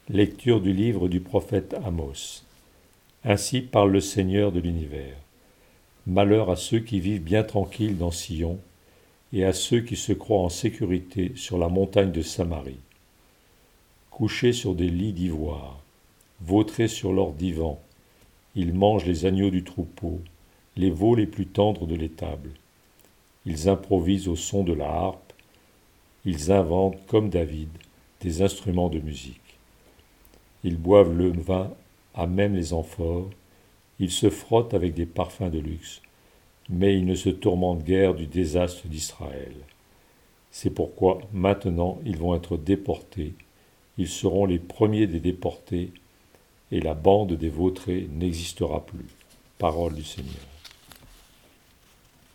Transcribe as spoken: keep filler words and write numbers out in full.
Lecture du livre du prophète Amos. Ainsi parle le Seigneur de l'univers. Malheur à ceux qui vivent bien tranquilles dans Sion, et à ceux qui se croient en sécurité sur la montagne de Samarie. Couchés sur des lits d'ivoire, vautrés sur leurs divans, ils mangent les agneaux du troupeau, les veaux les plus tendres de l'étable. Ils improvisent au son de la harpe, ils inventent, comme David, des instruments de musique. Ils boivent le vin à même les amphores, ils se frottent avec des parfums de luxe, mais ils ne se tourmentent guère du désastre d'Israël. C'est pourquoi maintenant ils vont être déportés, ils seront les premiers des déportés, et la bande des vautrés n'existera plus. Parole du Seigneur.